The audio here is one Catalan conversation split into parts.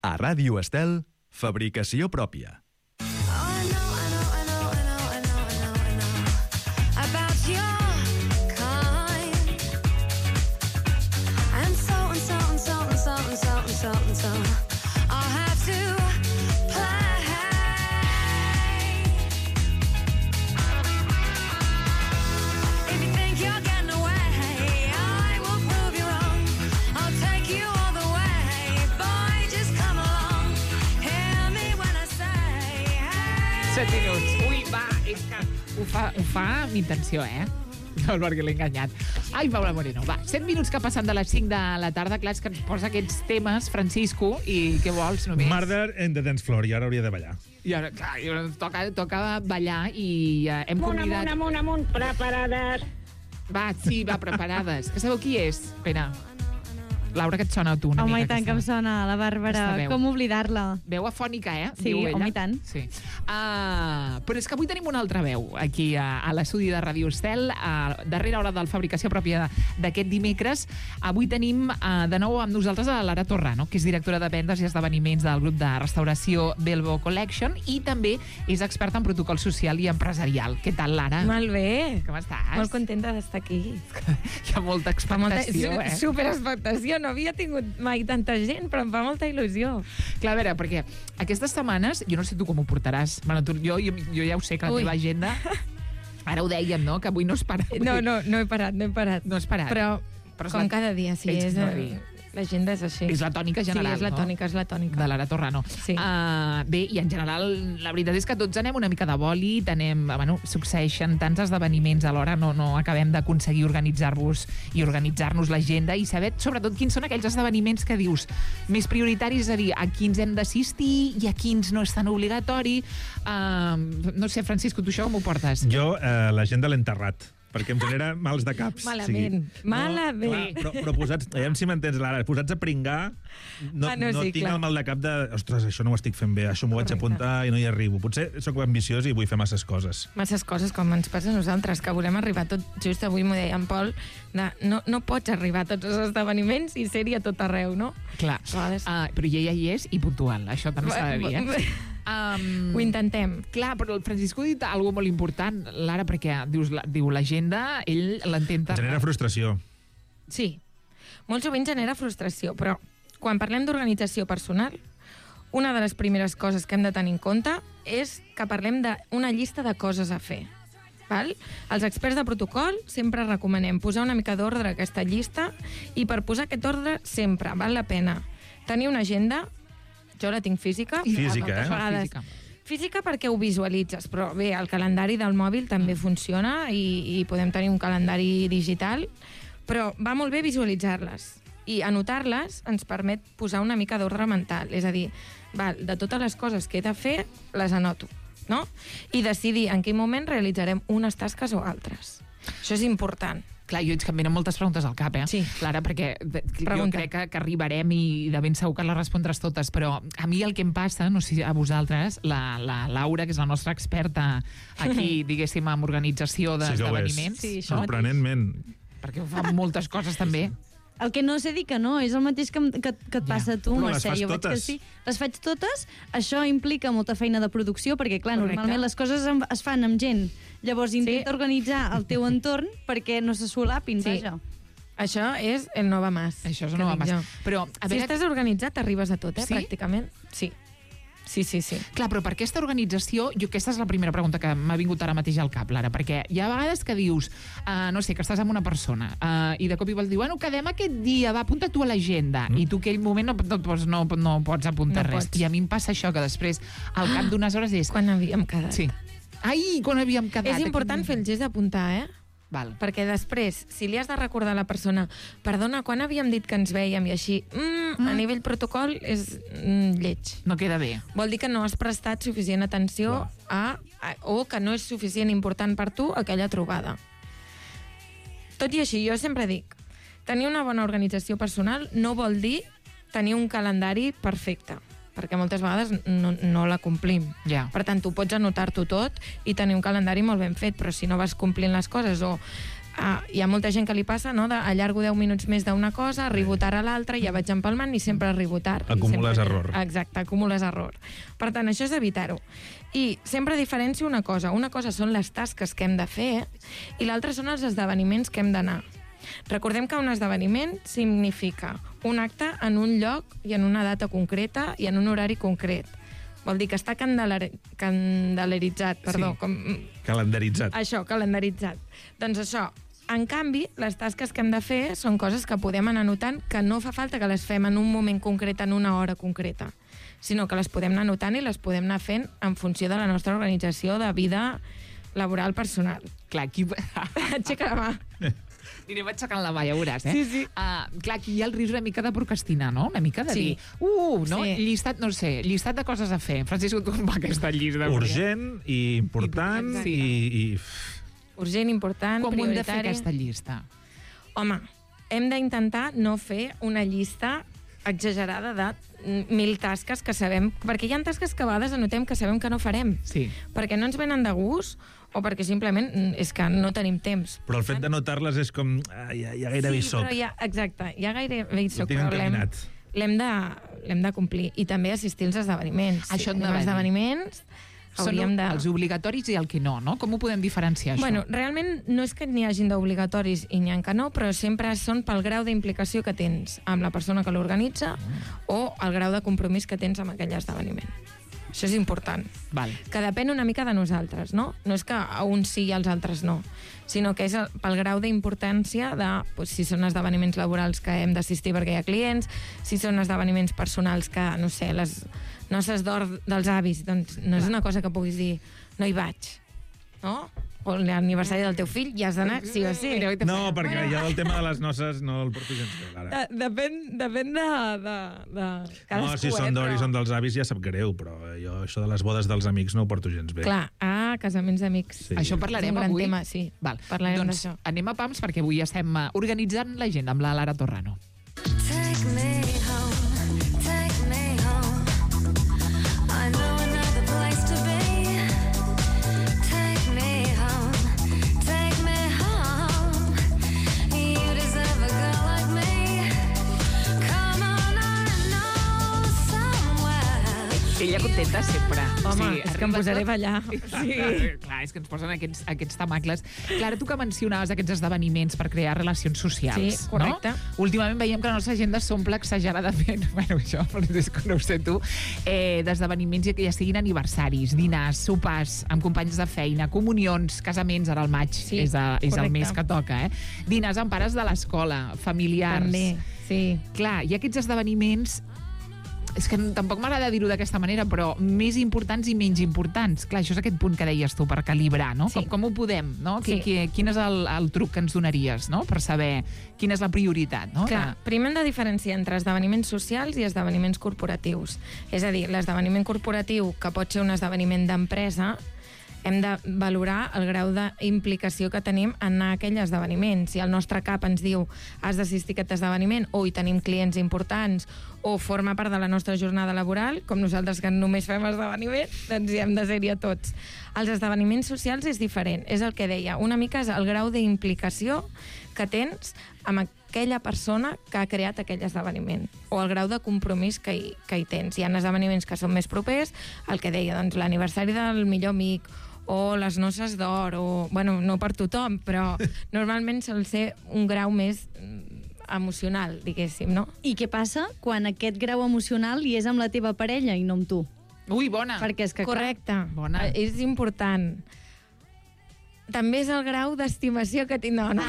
A Ràdio Estel, fabricació pròpia. Ui, va, és que ho fa amb intenció, No, perquè l'he enganyat. Ai, Paula Moreno, va. 7 minuts que passen de les 5 de la tarda. Clar, és que ens posa aquests temes, Francisco, i què vols, només? Murder in the Dance Floor, i ara hauria de ballar. I ara, clar, toca ballar i hem convidat... Amunt, preparades. Va, sí, va, preparades. Que sabeu qui és? Espera. Laura, que et sona a tu una mica. Home, i tant que em sona, la Bàrbara. Com oblidar-la? Veu afònica, Sí, diu ella. home, i tant. Sí. Però és que avui tenim una altra veu aquí a l'estudi de Ràdio Estel, darrere hora de la fabricació pròpia d'aquest dimecres. Avui tenim de nou amb nosaltres a Lara Torrano, que és directora de vendes i esdeveniments del grup de restauració Belbo Collection i també és experta en protocol social i empresarial. Què tal, Lara? Molt bé. Com estàs? Molt contenta d'estar aquí. Hi ha molta expectació, Superexpectació. No havia tingut mai tanta gent, però em fa molta il·lusió. Clar, a veure, perquè aquestes setmanes, jo no sé tu com ho portaràs, bueno, jo ja ho sé, que la teva agenda... Ara ho dèiem, no?, que avui no has parat. No he parat. No has parat. Però com cada dia, sí, l'agenda és així. És la tònica general, sí, és la tònica. De Lara Torrano. Sí. Bé, i en general, la veritat és que tots anem una mica de bòlit, succeeixen tants esdeveniments alhora, no acabem d'aconseguir organitzar-nos l'agenda i saber, sobretot, quins són aquells esdeveniments que dius més prioritaris, és a dir, a quins hem d'assistir i a quins no és tan obligatori. No sé, Francisco, tu això com ho portes? Jo, l'agenda l'he enterrat, perquè em genera mals de caps. Malament. Malament. Però posats, aviam si m'entens, Lara, posats a pringar, no tinc el mal de cap de, ostres, això no ho estic fent bé, això m'ho vaig apuntar i no hi arribo. Potser sóc ambiciós i vull fer masses coses. Masses coses, com ens passa a nosaltres, que volem arribar tot, just avui m'ho deia en Pol, no pots arribar a tots els esdeveniments i ser-hi a tot arreu, no? Clar, però ella hi és i puntual, això també s'ha de dir, Ho intentem. Clar, però el Francisco ha dit alguna cosa molt important, Lara, perquè diu l'agenda, ell l'entén... Genera frustració. Sí, molt sovint genera frustració, però quan parlem d'organització personal, una de les primeres coses que hem de tenir en compte és que parlem d'una llista de coses a fer. Val? Els experts de protocol sempre recomanem posar una mica d'ordre a aquesta llista i per posar aquest ordre sempre val la pena tenir una agenda. Jo la tinc física. Física, Física perquè ho visualitzes, però bé, el calendari del mòbil també funciona i podem tenir un calendari digital, però va molt bé visualitzar-les. I anotar-les ens permet posar una mica d'ordre mental, és a dir, de totes les coses que he de fer, les anoto, no? I decidir en quin moment realitzarem unes tasques o altres. Això és important. Clar, jo ets que em venen moltes preguntes al cap, Sí. Clara, perquè jo crec que arribarem i de ben segur que les respondràs totes, però a mi el que em passa, no sé a vosaltres, la Laura, que és la nostra experta aquí, diguéssim, en organització d'esdeveniments. Sí, sorprenentment. Perquè ho fa moltes coses també. El que no sé dir que no, és el mateix que et passa a tu, Mercè. Jo veig que sí. Les faig totes, això implica molta feina de producció, perquè, clar, normalment les coses es fan amb gent. Llavors, intenta organitzar el teu entorn perquè no se solapin, vaja. Això és el no va más. Això és el no va más. Però, si estàs organitzat, arribes a tot, pràcticament. Sí. Clar, però per aquesta organització, aquesta és la primera pregunta que m'ha vingut ara mateix al cap, Lara, perquè hi ha vegades que dius, no sé, que estàs amb una persona i de cop i volta diu, bueno, quedem aquest dia, va, apunta tu a l'agenda, i tu aquell moment no pots apuntar res. I a mi em passa això, que després, al cap d'unes hores és... Quan havíem quedat. Sí. Ai, quan havíem quedat. És important fer el gest d'apuntar, Val. Perquè després, si li has de recordar a la persona, perdona, quan havíem dit que ens vèiem i així, a nivell protocol és lleig. No queda bé. Vol dir que no has prestat suficient atenció o que no és suficient important per tu aquella trobada. Tot i així, jo sempre dic, tenir una bona organització personal no vol dir tenir un calendari perfecte, perquè moltes vegades no la complim. Yeah. Per tant, tu pots anotar-t'ho tot i tenir un calendari molt ben fet, però si no vas complint les coses o hi ha molta gent que li passa, no?, allargo 10 minuts més d'una cosa, arribo tard a l'altra, ja vaig empalmant i sempre arribo tard. Acumules error. Exacte, acumules error. Per tant, això és evitar-ho. I sempre diferencio una cosa. Una cosa són les tasques que hem de fer i l'altra són els esdeveniments que hem d'anar. Recordem que un esdeveniment significa un acte en un lloc i en una data concreta i en un horari concret. Vol dir que està calendaritzat, perdó. Sí. Calendaritzat. Això, calendaritzat. Doncs això, en canvi, les tasques que hem de fer són coses que podem anar notant, que no fa falta que les fem en un moment concret, en una hora concreta, sinó que les podem anar notant i les podem anar fent en funció de la nostra organització de vida laboral personal. Clar, aquí... Aixeca la mà. Anirem aixecant la mà, ja veuràs, eh? Sí. Clar, aquí hi ha el risc una mica de procrastinar, no? Una mica de dir, no? Sí. Llistat de coses a fer. Francisco, tu amb aquesta llista. Urgent i important i... Urgent, important, com prioritari. Com hem de fer aquesta llista? Home, hem d'intentar no fer una llista exagerada de 1.000 tasques que sabem... Perquè hi ha tasques que a vegades anotem que sabem que no farem. Sí. Perquè no ens venen de gust o perquè simplement és que no tenim temps. Però el fet de notar-les és com... ja gairebé hi soc. Exacte, ja gairebé hi soc, però l'hem de complir. I també assistir als esdeveniments. Això si els esdeveniments... Són els obligatoris i el que no? Com ho podem diferenciar, això? Bueno, realment no és que n'hi hagin d'obligatoris i n'hi ha que no, però sempre són pel grau d'implicació que tens amb la persona que l'organitza o el grau de compromís que tens amb aquell esdeveniment. Això és important. Val. Que depèn una mica de nosaltres, no? No és que a uns sí i als altres no, sinó que és pel grau d'importància de si són esdeveniments laborals que hem d'assistir perquè hi ha clients, si són esdeveniments personals que, no sé, les noces d'or dels avis, doncs no és una cosa que puguis dir no hi vaig, no? O l'aniversari del teu fill, ja has d'anar, sí o sí. No, perquè ja el tema de les noces no el porto gens bé, ara. Depèn de cadascú. No, si són d'or i són dels avis ja sap greu, però jo això de les bodes dels amics no ho porto gens bé. Clar, casaments d'amics. Sí. Això parlarem avui. És un gran tema, sí. Val. Parlarem doncs d'això. Anem a pams perquè avui estem organitzant l'agenda amb la Lara Torrano. Take me home, take me home. I know another place to be. Take me home, take me home. You deserve a girl like me. Come on, I know somewhere. Ella contenta sempre. Home, és que em posaré a ballar. Sí. Clar, és que ens posen aquests tamacles. Clara, tu que mencionaves aquests esdeveniments per crear relacions socials, sí, correcte. No? Últimament veiem que la nostra agenda s'omple exageradament, bueno, això, Francisco, no ho sé tu, d'esdeveniments que ja siguin aniversaris, dinars, sopars amb companys de feina, comunions, casaments, ara al maig sí, és el mes que toca, dinars amb pares de l'escola, familiars. També, sí. Clar, i aquests esdeveniments és que tampoc m'agrada dir-ho d'aquesta manera, però més importants i menys importants. Clar, això és aquest punt que deies tu, per calibrar, no? Sí. Com ho podem, no? Sí. Quin és el truc que ens donaries, no? Per saber quina és la prioritat, no? Clar, primer hem de diferenciar entre esdeveniments socials i esdeveniments corporatius. És a dir, l'esdeveniment corporatiu, que pot ser un esdeveniment d'empresa, hem de valorar el grau d'implicació que tenim en anar a aquell esdeveniment. Si el nostre cap ens diu has d'assistir a aquest esdeveniment o hi tenim clients importants o forma part de la nostra jornada laboral, com nosaltres que només fem esdeveniments, doncs hi hem de ser-hi a tots. Els esdeveniments socials és diferent. És el que deia, una mica és el grau d'implicació que tens amb aquella persona que ha creat aquell esdeveniment o el grau de compromís que hi tens. Hi ha esdeveniments que són més propers, el que deia, doncs l'aniversari del millor amic o les noces d'or, o, bueno, no per tothom, però normalment sol ser un grau més emocional, diguéssim, no? I què passa quan aquest grau emocional hi és amb la teva parella i no amb tu? Ui, bona! Perquè és que, correcte, bona. És important. També és el grau d'estimació que tinc... No,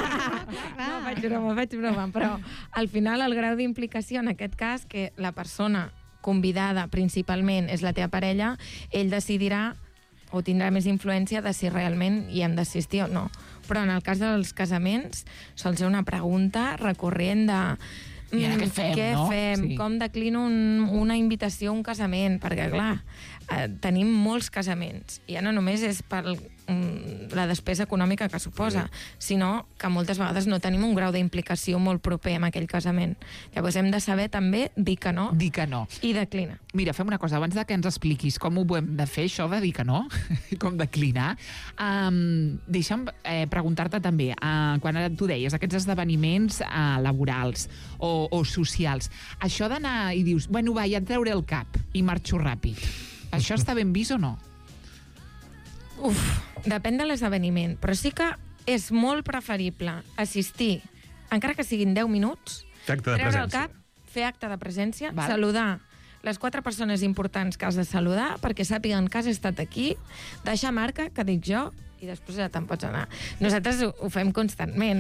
faig broma, però al final el grau d'implicació, en aquest cas, que la persona convidada principalment és la teva parella, ell decidirà o tindrà més influència de si realment hi hem d'assistir o no. Però en el cas dels casaments sol ser una pregunta recurrent de què fem? Sí. Com declino una invitació a un casament? Perquè, clar, tenim molts casaments. I ja no només és pel la despesa econòmica que suposa, sinó que moltes vegades no tenim un grau d'implicació molt proper amb aquell casament. Llavors hem de saber també dir que no. Dir que no. I declinar. Mira, fem una cosa, abans de que ens expliquis com ho hem de fer, això de dir que no, com declinar, deixa'm preguntar-te també, quan tu deies aquests esdeveniments laborals o socials, això d'anar i dius, bueno, va, ja et trauré el cap i marxo ràpid. Això està ben vist o no? Depèn de l'esdeveniment, però sí que és molt preferible assistir, encara que siguin 10 minuts, treure el cap, fer acte de presència, saludar les 4 persones importants que has de saludar perquè sàpiguen que has estat aquí, deixar marca, que dic jo, i després ja te'n pots anar. Nosaltres ho fem constantment.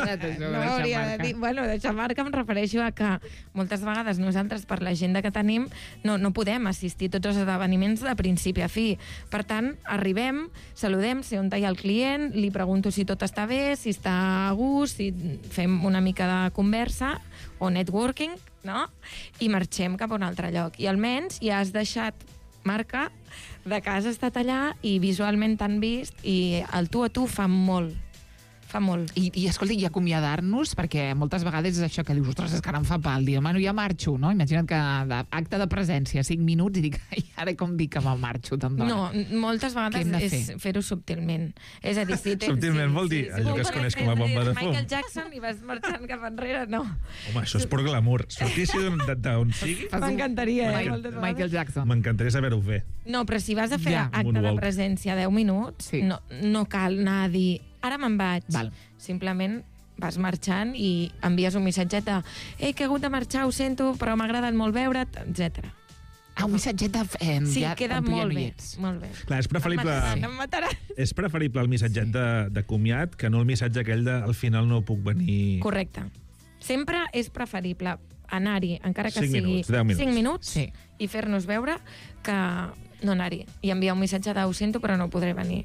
No hauria de dir... Bueno, deixar marca em refereixo a que moltes vegades nosaltres, per l'agenda que tenim, no podem assistir a tots els esdeveniments de principi a fi. Per tant, arribem, saludem, sé on hi ha el client, li pregunto si tot està bé, si està a gust, si fem una mica de conversa o networking, no? I marxem cap a un altre lloc. I almenys ja has deixat marca de que has estat allà i visualment t'han vist i el tu a tu fa molt. Fa molt. I escolta, i acomiadar-nos, perquè moltes vegades és això que dius, ostres, és que ara em fa pal, dir, bueno, ja marxo, no? Imagina't que acte de presència, 5 minuts, i dic, ai, ara com dic que me'l marxo tant d'hora? No, moltes vegades és fer-ho subtilment. És a dir, si subtilment vol dir allò que es coneix com a bomba de fum. Michael Jackson i vas marxant cap enrere, no. Home, això és per glamour. Sortir-s'hi d'on sigui... M'encantaria, Michael Jackson. M'encantaria saber-ho fer. No, però si vas a fer acte de presència 10 minuts, no cal anar a dir ara me'n vaig. Simplement vas marxant i envies un missatget de que he hagut de marxar, ho sento, però m'ha agradat molt veure't, etc. Un missatget de... Sí, queda molt bé. Clar, és preferible... Em mataràs. És preferible el missatget de comiat que no el missatge aquell de al final no puc venir... Correcte. Sempre és preferible anar-hi, encara que 5 sigui 5 minuts, sí, i fer-nos veure que no anar-hi. I enviar un missatge de ho sento, però no podré venir.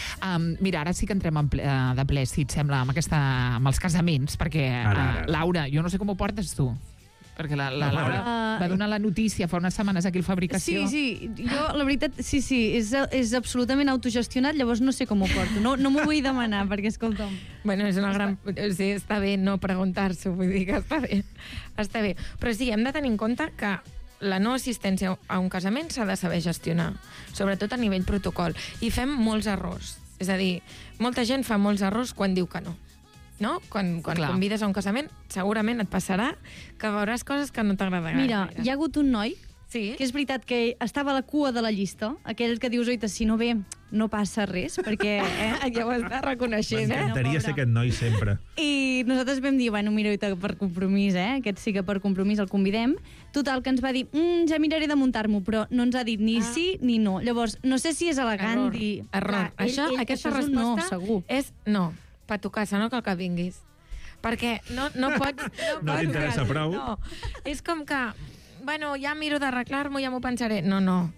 Mira, ara sí que entrem de ple, si et sembla, amb els casaments, perquè, Laura, jo no sé com ho portes tu, perquè la Laura va donar la notícia fa unes setmanes aquí al Fabricació. Sí, jo, la veritat, sí, és absolutament autogestionat, llavors no sé com ho porto. No m'ho vull demanar, perquè, escolta'm... Bueno, és una gran... Sí, està bé no preguntar-s'ho, vull dir que està bé. Està bé. Però sí, hem de tenir en compte que la no assistència a un casament s'ha de saber gestionar, sobretot a nivell protocol. I fem molts errors. És a dir, molta gent fa molts errors quan diu que no. No? Quan convides a un casament, segurament et passarà que veuràs coses que no t'agradaran. Mira, hi ha hagut un noi que és veritat que estava a la cua de la llista, aquell que dius, oita, si no ve, no passa res, perquè... Ja ho està reconeixent, M'encantaria ser aquest noi sempre. I nosaltres vam dir, bueno, mira, oita, per compromís, aquest sí que per compromís el convidem. Total, que ens va dir, ja miraré de muntar-m'ho, però no ens ha dit ni sí ni no. Llavors, no sé si és elegant dir... Error. Aquesta resposta segur. És no. Per tu casa, no cal que vinguis. Perquè no pots... No t'interessa prou. No. És com que, bueno, ja miro d'arreglar-m'ho, ja m'ho pensaré. No.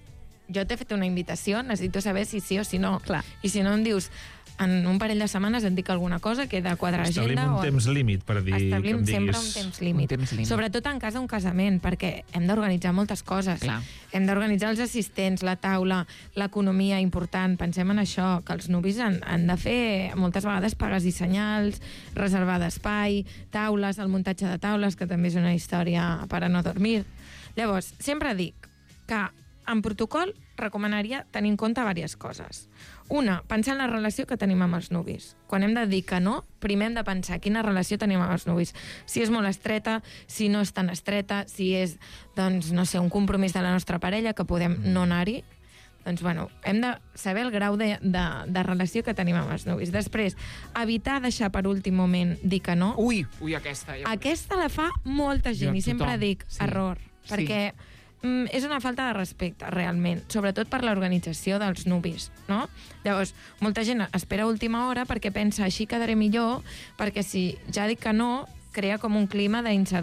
Jo t'he fet una invitació, necessito saber si sí o si no. Clar. I si no em dius, en un parell de setmanes em dic alguna cosa que he de quadrar agenda... Establim un temps límit per dir que em diguis... Establim sempre un temps límit. Sobretot en cas d'un casament, perquè hem d'organitzar moltes coses. Clar. Hem d'organitzar els assistents, la taula, l'economia important. Pensem en això, que els nuvis han de fer moltes vegades pagues i senyals, reservar d'espai, taules, el muntatge de taules, que també és una història per a no dormir. Llavors, sempre dic que en protocol recomanaria tenir en compte diverses coses. Una, pensar en la relació que tenim amb els nuvis. Quan hem de dir que no, primer hem de pensar quina relació tenim amb els nuvis. Si és molt estreta, si no és tan estreta, si és, doncs, no sé, un compromís de la nostra parella que podem no anar-hi, doncs, bueno, hem de saber el grau de relació que tenim amb els nuvis. Després, evitar deixar per últim moment dir que no. Ui, aquesta. Aquesta la fa molta gent, i sempre dic error, perquè... Sí. És una falta de respecte, realment, sobretot per l'organització dels nuvis, no? Llavors, molta gent espera a última hora perquè pensa així quedaré millor, perquè si ja dic que no, crea com un clima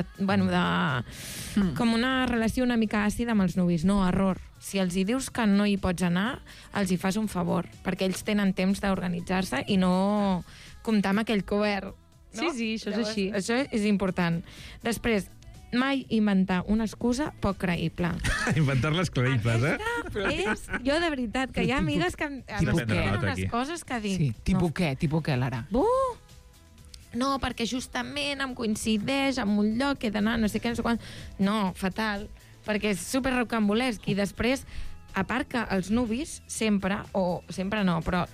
com una relació una mica àcida amb els nuvis. No, error. Si els hi dius que no hi pots anar, els hi fas un favor, perquè ells tenen temps d'organitzar-se i no comptar amb aquell cobert. No? Sí, això és així. Això és important. Després, mai inventar una excusa poc creïble. Inventar-les creïbles, És, jo de veritat, que hi ha amigues que Tipus unes coses que dic... Sí, tipus què, Lara? No, perquè justament em coincideix amb un lloc, he d'anar, no sé què, no sé quan... No, fatal, perquè és super rocambolesc i després, a part que els nuvis sempre no, però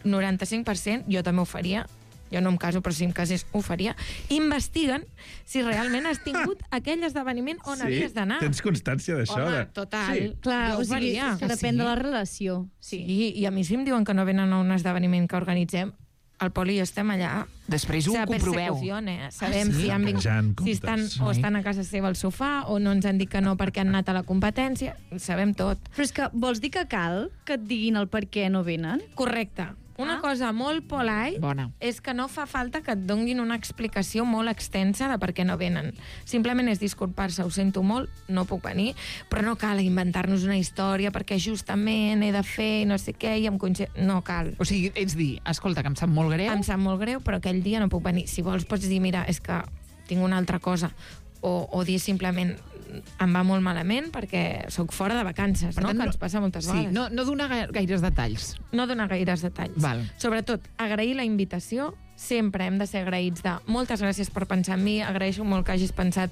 95% jo també ho faria, jo no em caso, però si em casés ho faria, investiguen si realment has tingut aquell esdeveniment on havies d'anar. Tens constància d'això? Home, total. Sí. Clar, Jo ho o sigui, faria. que depèn de la relació. Sí, i a mi si em diuen que no venen a un esdeveniment que organitzem, al Poli i jo estem allà. Després ho comproveu. Sabem sí? si han vingut, Penjant si estan, comptes. o estan a casa seva al sofà, o no ens han dit que no perquè han anat a la competència. Sabem tot. Però és que vols dir que cal que et diguin el per què no venen? Correcte. Una cosa molt polite Bona. és que no fa falta que et donguin una explicació molt extensa de per què no venen. Simplement és disculpar-se, ho sento molt, no puc venir, però no cal inventar-nos una història perquè justament he de fer no sé què i em coincideix... No cal. O sigui, ets dir, escolta, que em sap molt greu. Em sap molt greu, però aquell dia no puc venir. Si vols pots dir, mira, és que tinc una altra cosa. O dir simplement, em va molt malament perquè sóc fora de vacances, Per no? tant, Que ens passa moltes Sí, vegades. no donar gaires detalls. No donar gaires detalls. Val. Sobretot, agrair la invitació. Sempre hem de ser agraïts de moltes gràcies per pensar en mi, agraeixo molt que hagis pensat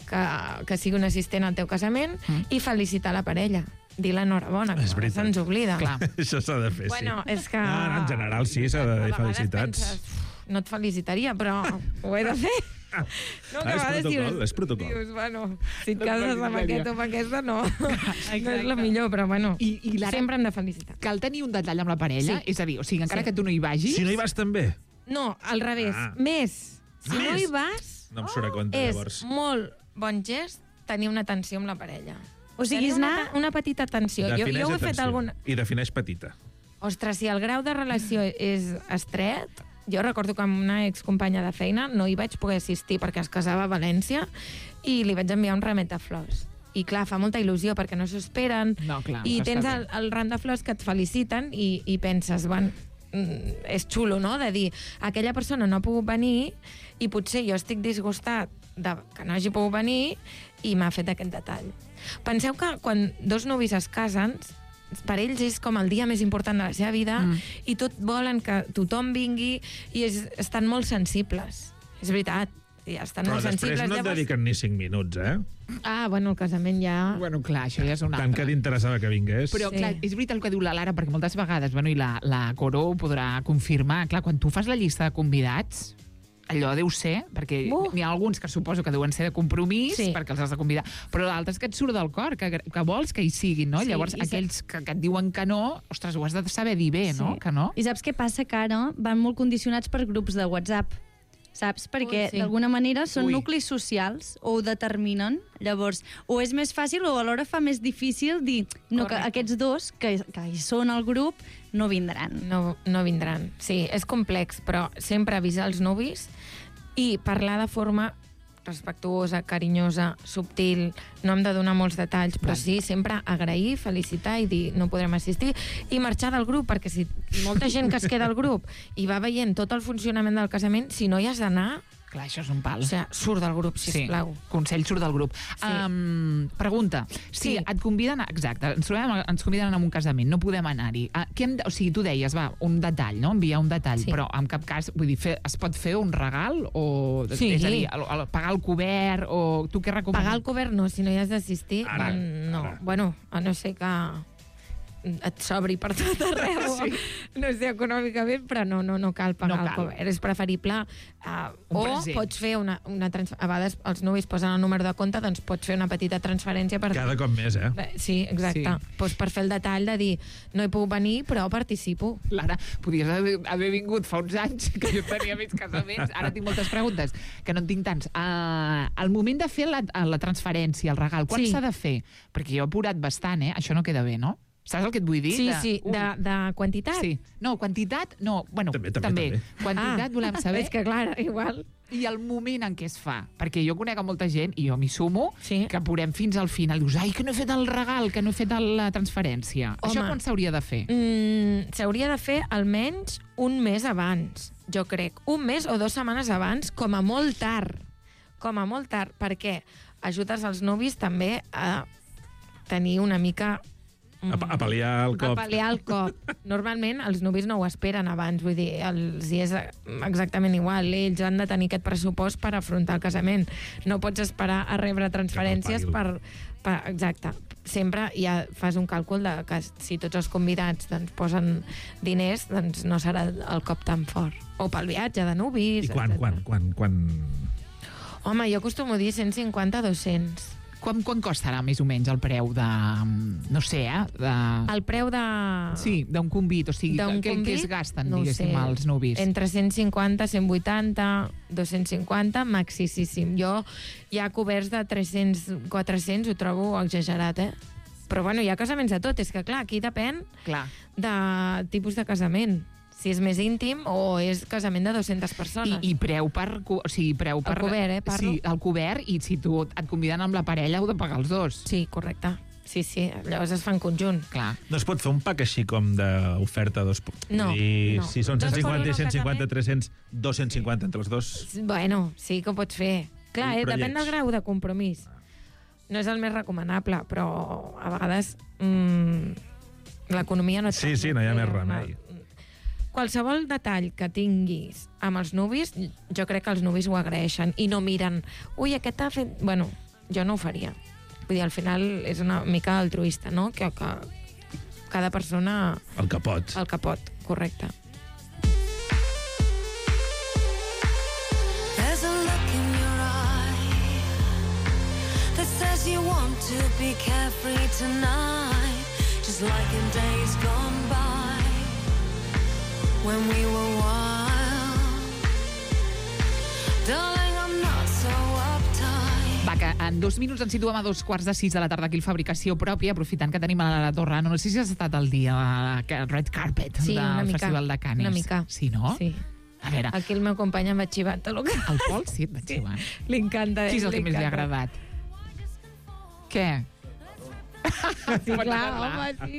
que sigui un assistent al teu casament i felicitar la parella. Dir l'enhorabona, que És veritat. se'ns oblida. Clar. Això s'ha de fer, Bueno, sí. és que... No, en general sí, s'ha de dir A vegades felicitats. penses, no et felicitaria, però ho he de fer. No, que a És vegades protocol, és protocol. Dius, bueno, si et No et cases amb felicitaria. aquest o amb aquesta, no. No és la millor, però bueno, I Lara, sempre hem de felicitar. cal tenir un detall amb la parella? Sí. És a dir, o sigui, encara Sí. que tu no hi vagis... Si no hi vas també? No, al revés, Ah. més. Si no Més? hi vas, No em surt a compte, és llavors. molt bon gest tenir una atenció amb la parella. O sigui, és Tenir anar... una petita atenció. Jo Defineix ho he fet atenció. alguna... I defineix petita. Ostres, si el grau de relació és estret, jo recordo que amb una excompanya de feina no hi vaig poder assistir perquè es casava a València i li vaig enviar un ramet de flors. I clar, fa molta il·lusió perquè no s'ho esperen. No, clar, I està tens bé. el ram de flors que et feliciten i penses, bueno, és xulo, no?, de dir, aquella persona no ha pogut venir i potser jo estic disgustat de que no hagi pogut venir i m'ha fet aquest detall. Penseu que quan dos novis es casen, per ells és com el dia més important de la seva vida i tot volen que tothom vingui i estan molt sensibles. És veritat, ja estan Però molt després sensibles. no et dediquen ni 5 minuts, eh? Ah, bueno, el casament ja... Bueno, clar, això ja és una Tant altra. que t'interessava que vingués. Però, Sí. clar, és veritat el que diu la Lara, perquè moltes vegades, bueno, i la Coro ho podrà confirmar, clar, quan tu fas la llista de convidats, allò deu ser, perquè n'hi ha alguns que suposo que deuen ser de compromís, Sí. perquè els has de convidar, però d'altres que et surt del cor, que vols que hi siguin, no? Sí, Llavors, i aquells que et diuen que no, ostres, ho has de saber dir bé, no? Que no? I saps què passa? Que ara van molt condicionats per grups de WhatsApp. Saps? Perquè, Ui, sí. d'alguna manera, són Ui. nuclis socials, o ho determinen. Llavors, o és més fàcil o alhora fa més difícil dir no, que Correcte. aquests dos, que hi són al grup, no vindran. No vindran. Sí, és complex, però sempre avisar els nuvis i parlar de forma respectuosa, carinyosa, subtil, no hem de donar molts detalls, però sí, sempre agrair, felicitar i dir no podrem assistir i marxar del grup, perquè si molta gent que es queda al grup i va veient tot el funcionament del casament, si no hi has d'anar, Clar, això és un pal. o sigui, surt del grup, sisplau. Consell surt del grup. Sí. Pregunta, si Sí. et conviden, exacte, ens conviden a un casament, no podem anar-hi. O sigui, tu deies, va, un detall, no? Enviar un detall, Sí. però en cap cas, vull dir, es pot fer un regal? O, Sí. És a dir, pagar el cobert, o tu què recomanes? Pagar el cobert no, si no hi has d'assistir, Ara, no. ara. Bueno, a no ser que et sobri per tot arreu, no sé, econòmicament, però no cal pagar No cal. el cobert. És preferible... Un o present. pots fer una a vegades els nuvis posen el número de compte, doncs pots fer una petita transferència per... Cada cop més, eh? Sí, exacte. Sí. Doncs per fer el detall de dir no he pogut venir, però participo. Lara, podies haver vingut fa uns anys, que jo tenia més casaments. Ara tinc moltes preguntes, que no en tinc tants. Al moment de fer la transferència, el regal, quan Sí. s'ha de fer? Perquè jo he apurat bastant, Això no queda bé, no? Saps el que et vull dir? Sí, Ui. de quantitat. Sí. No, quantitat, no. Bueno, També. Quantitat volem saber. És que, clar, igual... I el moment en què es fa. Perquè jo conec a molta gent, i jo m'hi sumo, Sí. que apurem fins al final. Dius, ai, que no he fet el regal, que no he fet la transferència. Home. Això quan s'hauria de fer? S'hauria de fer almenys un mes abans, jo crec. Un mes o 2 setmanes abans, com a molt tard. Com a molt tard. Per què? ajudes als nuvis també a tenir una mica... A pal·liar el cop. A pal·liar el cop. Normalment els nuvis no ho esperen abans, vull dir, els hi és exactament igual. Ells han de tenir aquest pressupost per afrontar el casament. No pots esperar a rebre transferències per... Exacte. Sempre ja fas un càlcul de que si tots els convidats doncs, posen diners, doncs no serà el cop tan fort. O pel viatge de nuvis... I quan? Home, jo acostumo a dir 150 a 200. Quan costarà més o menys el preu de... No sé, El preu de... Sí, d'un convit, o sigui, que es gasten, no diguéssim, els nuvis. Entre 150, 180, 250, maxíssim. Jo ja coberts de 300, 400 ho trobo exagerat, Però bueno, hi ha casaments de tot. És que, clar, aquí depèn de tipus de casament. Si és més íntim o és casament de 200 persones. I preu per... O sigui, preu per... El cobert, parlo. Sí, el cobert, i si tu et conviden amb la parella, heu de pagar els dos. Sí, correcte. Sí, llavors es fa en conjunt. Clar. No es pot fer un pack així com d'oferta dos... No. Si són 150 i 150, 300, 250 entre els dos... Bueno, sí que ho pots fer. Clar, depèn del grau de compromís. No és el més recomanable, però a vegades l'economia no et Sí, no hi ha més remei. Qualsevol detall que tinguis amb els nuvis, jo crec que els nuvis ho agraeixen i no miren, ui, aquest ha fet... Bueno, jo no ho faria. Vull dir, al final és una mica altruista, no? Que cada persona... El que pot. El que pot, correcte. There's a look in your eye that says you want to be carefree tonight, just like in days gone by. When we were wild, darling, I'm not so uptight. Va, que en 2 minuts ens situem a 2:15 de la tarda aquí al Fabricació Pròpia, aprofitant que tenim a la Torre. No sé si has estat el dia Red Carpet del Festival de Canes. Una mica. Sí, no? Sí. A veure... Aquí el meu company em va xivar tot el que... El Pol, sí, et va xivar. Li encanta. Qui és el que més li ha agradat? Què? Sí, clar, home, sí,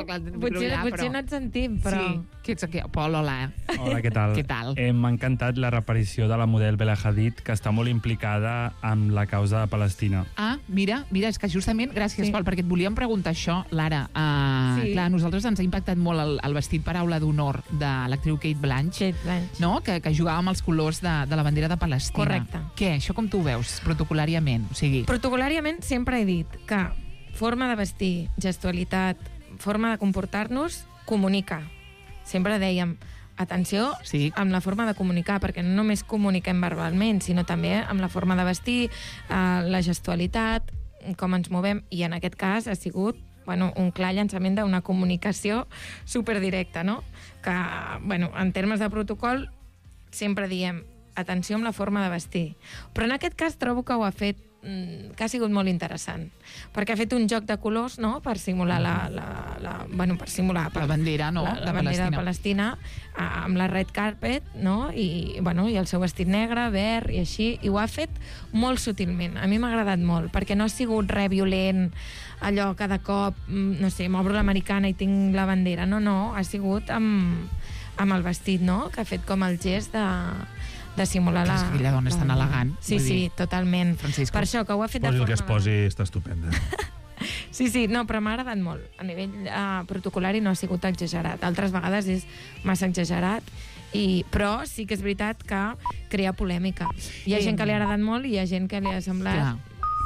potser no et sentim, però... Sí, que ets aquí. Pol, hola. Hola, què tal? Què tal? M'ha encantat la reaparició de la model Bella Hadid, que està molt implicada amb la causa de Palestina. Ah, mira, és que justament, gràcies, Pol, perquè et volíem preguntar això, Lara. Clar, a nosaltres ens ha impactat molt el vestit paraula d'honor de l'actriu Cate Blanchett, no? Que jugava amb els colors de la bandera de Palestina. Correcte. Què? Això com tu ho veus, protocolàriament? O sigui... Protocolàriament sempre he dit que forma de vestir, gestualitat, forma de comportar-nos, comunica. Sempre dèiem, atenció amb la forma de comunicar, perquè no només comuniquem verbalment, sinó també amb la forma de vestir, la gestualitat, com ens movem, i en aquest cas ha sigut un clar llançament d'una comunicació superdirecta, no? Que, en termes de protocol, sempre diem, atenció amb la forma de vestir. Però en aquest cas trobo que ho ha fet, que ha sigut molt interessant, perquè ha fet un joc de colors, no?, per simular la bandera, no?, la bandera de Palestina, amb la red carpet, no?, i el seu vestit negre, verd, i així, i ho ha fet molt sutilment. A mi m'ha agradat molt, perquè no ha sigut res violent, allò que de cop, no sé, m'obro l'americana i tinc la bandera. No, ha sigut amb el vestit, no?, que ha fet com el gest de simular la... Aquella dona és tan elegant. Sí, totalment. Francisco. Per això, que ho ha fet de forma... forma... el que es posi, està estupenda. Sí, no, però m'ha agradat molt. A nivell protocolari no ha sigut exagerat. Altres vegades és massa exagerat, però sí que és veritat que crea polèmica. Hi ha gent que li ha agradat molt i hi ha gent que li ha semblat...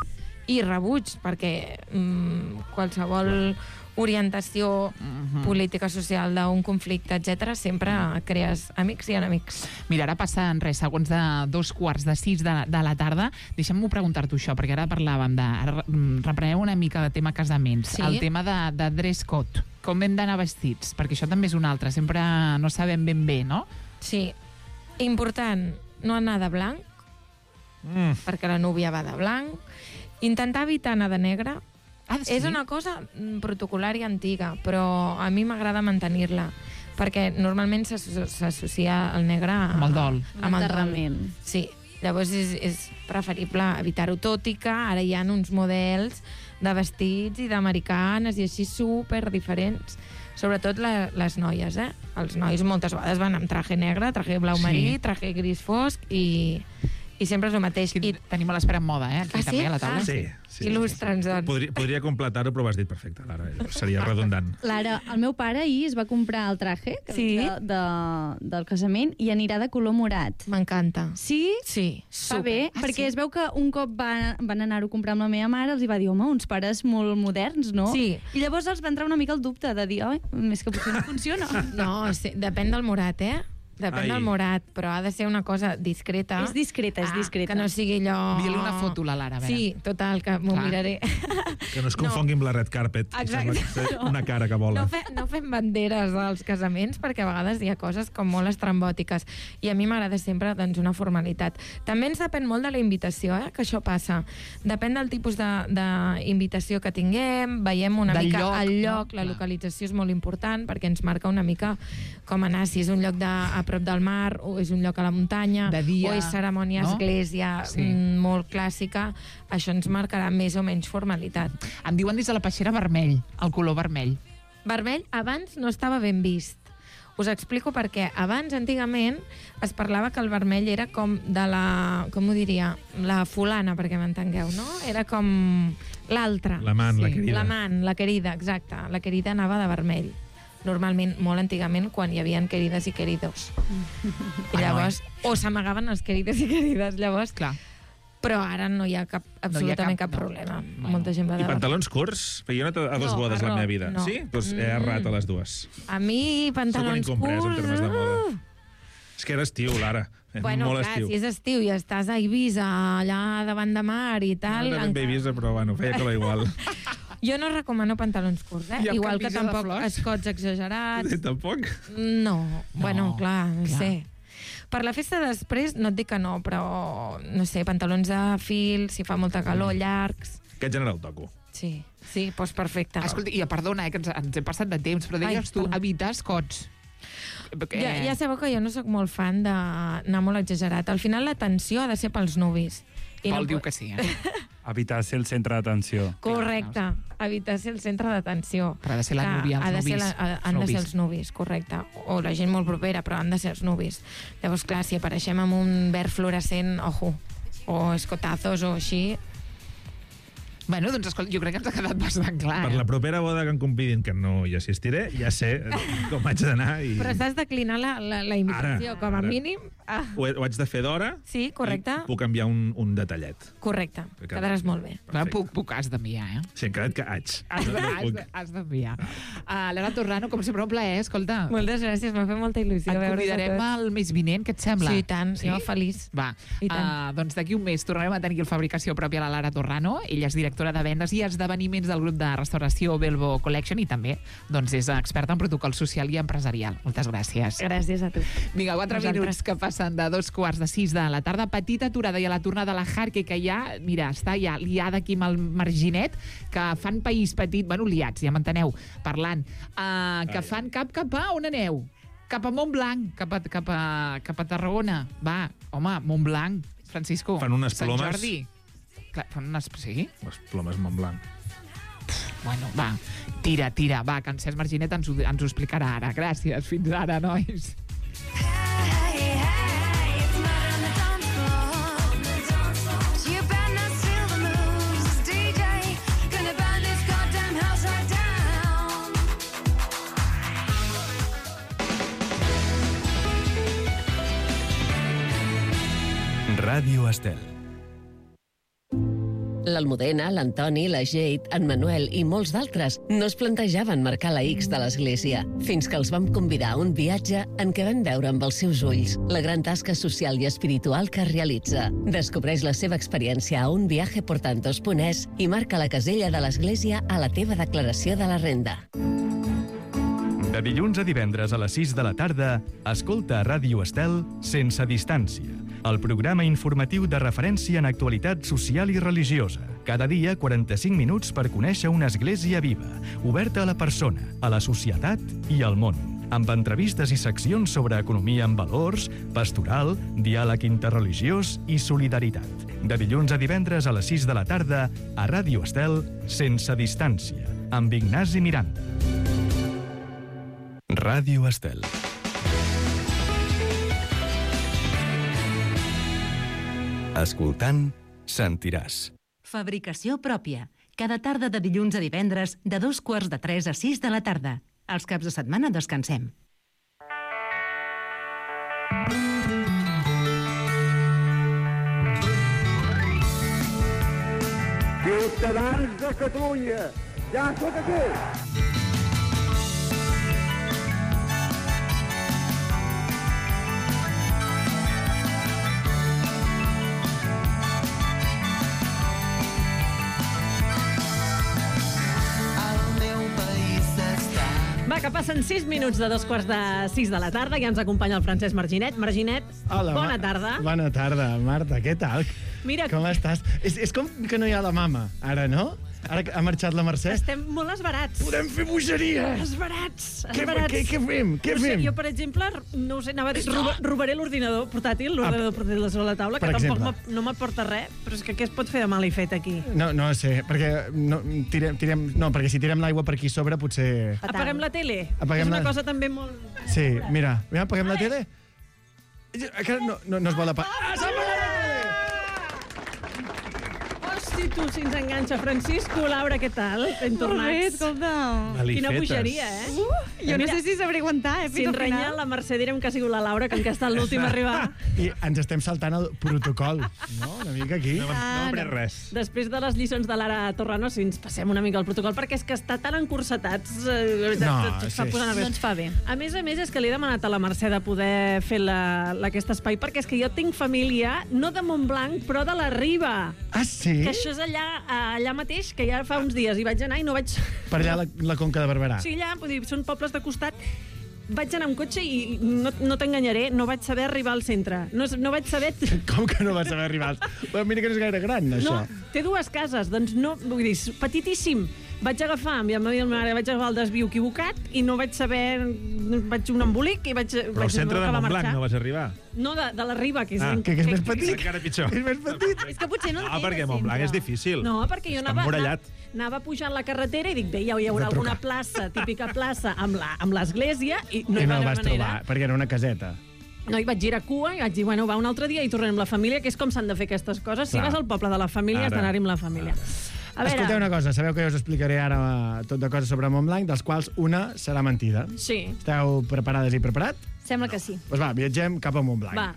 I rebuig, perquè qualsevol orientació política, social d'un conflicte, etc., sempre crees amics i enemics. Mira, ara passen segons de 2:15 de la tarda. Deixa'm-m'ho preguntar-t'ho això, perquè ara parlàvem de... Reprenem una mica de tema casaments. Sí? El tema de dress code. Com hem d'anar vestits? Perquè això també és un altre. Sempre no sabem ben bé, no? Sí. Important, no anar de blanc, perquè la núvia va de blanc. Intentar evitar anar de negre. És una cosa protocolària antiga, però a mi m'agrada mantenir-la, perquè normalment s'associa el negre amb el dol. Amb el enterrament. Sí, llavors és preferible evitar-ho, tot i que ara hi ha uns models de vestits i d'americanes i així super diferents, sobretot les noies, Els nois moltes vegades van amb traje negre, traje blau marí, traje gris fosc i I sempre és el mateix. I tenim a l'Espera en moda, aquí també, a la taula. Sí. Il·lustra'ns, doncs. Podria completar-ho, però ho has dit perfecte, Lara. Seria redundant. Lara, el meu pare ahir es va comprar el traje del casament i anirà de color morat. M'encanta. Sí? Sí, Fa bé, perquè es veu que un cop van anar-ho a comprar amb la meva mare, els hi va dir, home, uns pares molt moderns, no? Sí. I llavors els va entrar una mica el dubte de dir, oi, més que potser no funciona. No, sí, depèn del morat, Depèn del morat, però ha de ser una cosa discreta. És discreta. Que no sigui allò... Envia-li una foto a la Lara, a veure. Sí, total, que m'ho miraré. Que no es confongui amb la red carpet. Exacte. Una cara que vola. No fem banderes als casaments, perquè a vegades hi ha coses com molt estrambòtiques. I a mi m'agrada sempre doncs, una formalitat. També ens depèn molt de la invitació, que això passa. Depèn del tipus d'invitació que tinguem, veiem una mica el lloc, la localització és molt important, perquè ens marca una mica com anar, si és un lloc a prop del mar, o és un lloc a la muntanya, o és cerimònia església molt clàssica, això ens marcarà més o menys formalitat. Em diuen des de la peixera vermell, el color vermell. Vermell abans no estava ben vist. Us explico per què. Abans, antigament, es parlava que el vermell era com de la... com ho diria? La fulana, perquè m'entengueu, no? Era com l'altra. L'amant, la querida. L'amant, la querida, exacte. La querida anava de vermell. Normalment, molt antigament, quan hi havia querides i queridos. I llavors, o s'amagaven els querides i querides, llavors... Clar. Però ara no hi ha absolutament cap problema. Molta gent va de... I pantalons curts? Perquè jo he anat a dues bodes a la meva vida. No. Sí? Doncs he errat a les dues. A mi, pantalons curts... Soc un incomprès en termes de moda. És que era estiu, Lara. Bueno, molt clar, estiu. si és estiu i estàs a Eivissa, allà davant de mar i tal... No era ben bé Eivissa, però bueno, feia calor igual. Jo no recomano pantalons curts, Igual que tampoc escots exagerats. Tampoc? No, bueno, clar, no sé. Per la festa després, no et dic que no, però, no sé, pantalons de fil, si fa molta calor, llargs... Aquest gènere el toco. Sí, doncs perfecte. Escolta, i perdona, que ens hem passat de temps, però deies tu, evitar escots. Ja sabeu que jo no sóc molt fan d'anar molt exagerat. Al final la tensió ha de ser pels nuvis. Pol diu que sí, Evitar ser el centre d'atenció. Correcte, evitar ser el centre d'atenció. Però ha de ser la núvia, els nuvis. Han de ser els nuvis, correcte. O la gent molt propera, però han de ser els nuvis. Llavors, clar, si apareixem amb un verd fluorescent, ojo, o escotazos o així... Bueno, doncs escolta, jo crec que ens ha quedat bastant clar. Per la propera boda que em convidin, que no hi assistiré, ja sé com haig d'anar. Però s'has de declinar la invitació, com a mínim. Ho haig de fer d'hora. Sí, correcte. I puc enviar un detallet. Correcte, quedaràs molt bé. Puc, has d'enviar, Sí, encara que haig. Has d'enviar. Lara Torrano, com sempre, un plaer, escolta. Moltes gràcies, m'ha fet molta il·lusió. Et convidarem el mes vinent, què et sembla? Sí, i tant, jo feliç. Va, doncs d'aquí un mes tornarem a tenir el Fabricació Pròpia a la Lara Torrano. Ella és directora de vendes i esdeveniments del grup de restauració Belvo Collection i també doncs, és experta en protocol social i empresarial. Moltes gràcies. Gràcies a tu. Vinga, 4 minuts que passen de 2:45 de la tarda. Petita aturada i a la tornada a la Jarque, que ja, mira, està ja liada aquí amb el Marginet, que fan país petit, bueno, liats, ja m'enteneu, parlant, que fan cap a on aneu? Cap a Montblanc, cap a Tarragona. Va, home, Montblanc, Francisco. Fan unes Sant plomes. Jordi. Clar, fan unes... Sí? Les plomes Montblanc. Bueno, va, tira, va, que en Cesc Marginet ens ho explicarà ara. Gràcies, fins ara, nois. Ràdio Estel. L'Almudena, l'Antoni, la Jade, en Manuel i molts d'altres no es plantejaven marcar la X de l'església, fins que els vam convidar a un viatge en què van veure amb els seus ulls la gran tasca social i espiritual que realitza. Descobreix la seva experiència a unviajeportantos.es i marca la casella de l'església a la teva declaració de la renda. De dilluns a divendres a les 6 de la tarda, escolta a Ràdio Estel Sense Distància, el programa informatiu de referència en actualitat social i religiosa. Cada dia, 45 minuts per conèixer una església viva, oberta a la persona, a la societat i al món. Amb entrevistes i seccions sobre economia amb valors, pastoral, diàleg interreligiós i solidaritat. De dilluns a divendres a les 6 de la tarda, a Ràdio Estel Sense Distància, amb Ignasi Miranda. Ràdio Estel. Escoltant, sentiràs. Fabricació pròpia. Cada tarda de dilluns a divendres, de 2:45 a 6 de la tarda. Els caps de setmana descansem. Ciutadans de Catalunya, ja sóc aquí! Va, que passen 6 minuts de 2:45 de la tarda i ens acompanya el Francesc Marginet. Marginet, hola, bona tarda. Bona tarda, Marta, què tal? Mira, com estàs? És com que no hi ha la mama, ara, no? Ara que ha marxat la Mercè. Estem molt esbarats. Podem fer bogeries! Esbarats. Què fem? Què no sé, fem? jo, per exemple, no ho sé, anava a dir, robaré l'ordinador portàtil, l'ordinador portàtil sobre la taula, que tampoc no m'aporta res, però és que què es pot fer de mal i fet aquí? No sé, perquè perquè si tirem l'aigua per aquí sobre potser... Apaguem la tele? Apaguem és una cosa també molt... Sí, mira, apaguem la tele? Encara no es vol apagar. Ah, s'ha apagat la tele! Hosti, tu, si ens enganxa. Francisco, Laura, què tal? Ben tornats. Bé, escolta. Quina bogeria, jo no sé si sabré aguantar, Si ens renya la Mercè direm que ha sigut la Laura, que encara està l'últim a arribar. I ens estem saltant el protocol, no? Una mica aquí. No hem pres res. Després de les lliçons de Lara Torrano, si ens passem una mica el protocol, perquè és que està tan encursetats, No ens fa bé. A més, és que li he demanat a la Mercè de poder fer aquest espai, perquè és que jo tinc família, no de Montblanc, però de la Riba. Ah, sí? Que això és allà mateix, que ja fa uns dies hi vaig anar i no vaig... Per allà la Conca de Barberà. Sí, allà, vull dir, són pobles de costat. Vaig anar amb cotxe i no t'enganyaré, no vaig saber arribar al centre. No vaig saber... Com que no vaig saber arribar? Mira que no és gaire gran, això. No, té 2 cases, doncs no, vull dir, petitíssim. Vaig agafar el desviu equivocat i no vaig saber... Vaig un embolic i vaig... Però al centre de Montblanc no vas arribar? No, de la Riba, que és... Que és més petit. És encara pitjor. És més petit. És que potser no No, perquè Montblanc és difícil. No, perquè jo anava pujant la carretera i dic, bé, hi haurà alguna plaça, típica plaça, amb l'església, i no hi va haver vas trobar, perquè era una caseta. No, i vaig girar cua i vaig dir, bueno, va un altre dia i tornem amb la família, que és com s'han de fer aquestes coses. Si vas al poble de la família, has d'anar-hi amb la família. Escolteu una cosa, sabeu que jo us explicaré ara tot de coses sobre Montblanc, dels quals una serà mentida. Sí. Esteu preparades i preparat? Sembla que sí. Doncs va, viatgem cap a Montblanc. Va.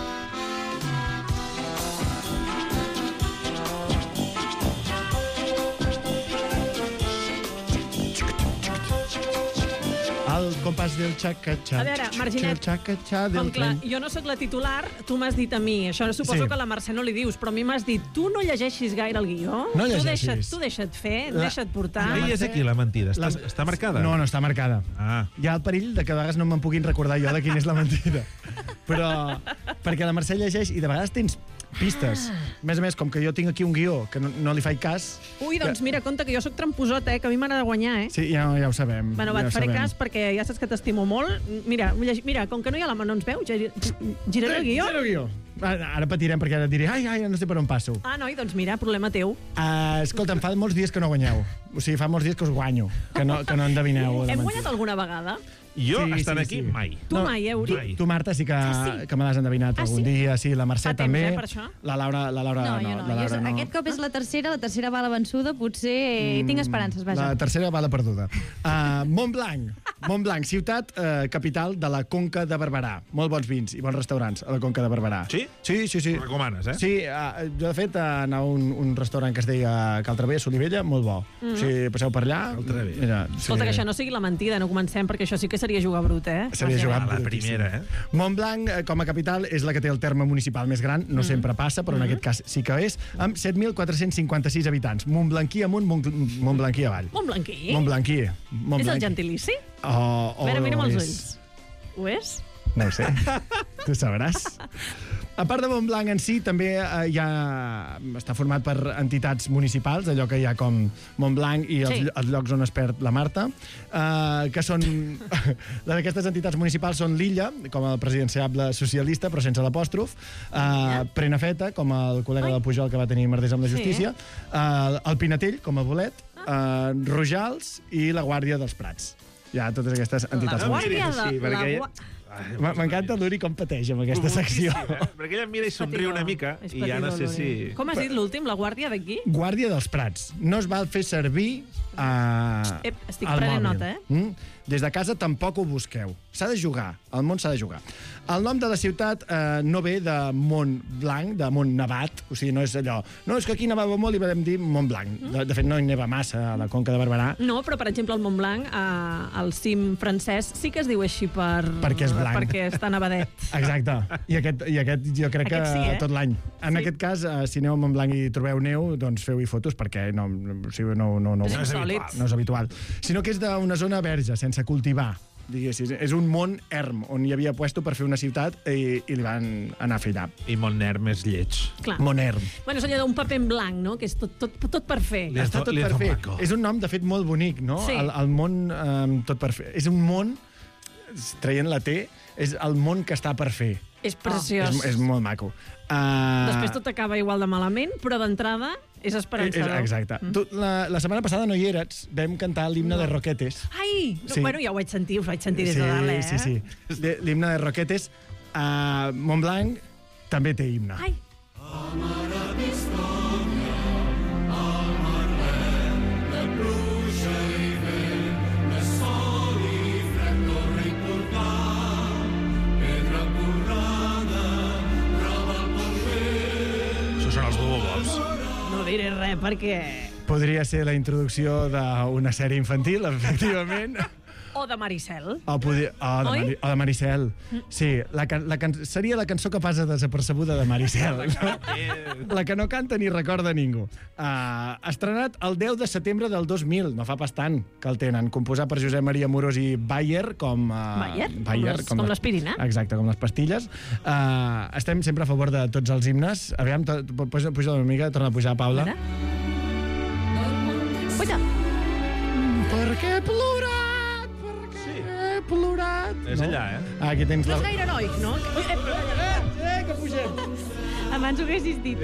Al compàs del xaca-xa. A veure, Marginet, com que jo no sóc la titular, tu m'has dit a mi, això suposo que a la Mercè no li dius, però a mi m'has dit, tu no llegeixis gaire el guió? No llegeixis. Tu deixa't fer, deixa't portar. Ahí és aquí la mentida, està marcada? No està marcada. Ah. Hi ha el perill de que a vegades no me'n puguin recordar jo de quina és la mentida. Però perquè la Mercè llegeix i de vegades tens pistes. A més, com que jo tinc aquí un guió que no li faig cas... Ui, doncs mira, compte que jo sóc tramposot, que a mi m'agrada guanyar, Sí, ja ho sabem. Bueno, et faré cas perquè ja saps que t'estimo molt. Mira, com que no hi ha la mà, no ens veu, giraré el guió. Gira el guió. Ara patirem perquè ara diré, ai, no sé per on passo. Ah, noi, doncs mira, problema teu. Escolta, em fa molts dies que no guanyeu. O sigui, fa molts dies que us guanyo, que no endevineu. Hem guanyat alguna vegada? Jo, estant aquí, mai. Tu mai, Uri? Tu, Marta, sí que me l'has endevinat algun dia. Sí, la Mercè també. Per això? La Laura no. Aquest cop és la tercera va la vençuda, potser tinc esperances, vaja. La tercera va la perduda. Montblanc, ciutat capital de la Conca de Barberà. Molt bons vins i bons restaurants a la Conca de Barberà. Sí? Sí. Ho recomanes, Sí, jo de fet anava a un restaurant que es deia Caltravés, Solivella, molt bo. Si passeu per allà... Escolta, que això no sigui la mentida, no comencem, perquè això sí que seria jugar brut, Seria jugar la primera, Montblanc, com a capital, és la que té el terme municipal més gran, no sempre passa, però en aquest cas sí que és, amb 7.456 habitants. Montblanquí amunt, Montblanquí avall. Montblanquí? Montblanquí. És el gentilici? A veure, mira'm els ulls. Ho és? No ho sé. Tu sabràs. A part de Montblanc en si, també està format per entitats municipals, allò que hi ha com Montblanc i els llocs on es perd la Marta, que són... Aquestes entitats municipals són l'Illa, com el presidenciable socialista, però sense l'apòstrof, Prenafeta, com el col·lega del Pujol que va tenir merders amb la justícia, el Pinatell, com el bolet, Rojals i la Guàrdia dels Prats. Hi ha totes aquestes entitats municipals. M'encanta l'Uri com pateix amb aquesta secció. Perquè ella em mira i somriu una mica i ja no sé si... Com has dit l'últim? La guàrdia d'aquí? Guàrdia dels Prats. No es val fer servir estic prenent nota, Des de casa tampoc ho busqueu. S'ha de jugar. Al món s'ha de jugar. El nom de la ciutat no ve de Montblanc, de Montnevat, o sigui, no és allò... No, és que aquí nevava molt i vam dir Montblanc. De fet, no hi neva massa a la Conca de Barberà. No, però, per exemple, el Montblanc, al cim francès, sí que es diu així perquè és blanc. Perquè està nevadet. Exacte. I aquest jo crec que tot l'any. En aquest cas, si aneu a Montblanc i trobeu neu, doncs feu-hi fotos, perquè no és habitual. Sinó que és d'una zona verge, sense cultivar. Diguéssim, és un món erm, on hi havia puesto per fer una ciutat i li van anar a fer allà. I món erm és lleig. Clar. Món erm. Bueno, és allò d'un paper en blanc, no? Que és tot per fer. Està tot per fer. És un nom, de fet, molt bonic, no? Sí. El món tot per fer. És un món, traient la T, és el món que està per fer. És preciós. És molt maco. Després tot acaba igual de malament, però d'entrada és esperançador. Exacte. La setmana passada no hi eres, vam cantar l'himne de Roquetes. Ai! Sí. Bueno, ja ho vaig sentir, us vaig sentir des de dalt, Sí. L'himne de Roquetes. Montblanc també té himne. Ai! No diré res, perquè... Podria ser la introducció d'una sèrie infantil, efectivament. O de Maricel. O de Maricel. Sí, seria la cançó que passa desapercebuda de Maricel. No? La que no canta ni recorda ningú. Estrenat el 10 de setembre del 2000, no fa pas tant que el tenen. Composat per Josep Maria Amorós i Bayer, com... Bayer? Com l'aspirina? Exacte, com les pastilles. Estem sempre a favor de tots els himnes. Aviam, puja una mica, torna a pujar, Paula. Puja! Per què plorat? Plorat. És allà, Aquí tens no és gaire heroic, no? Que pugem. Abans ho haguessis dit.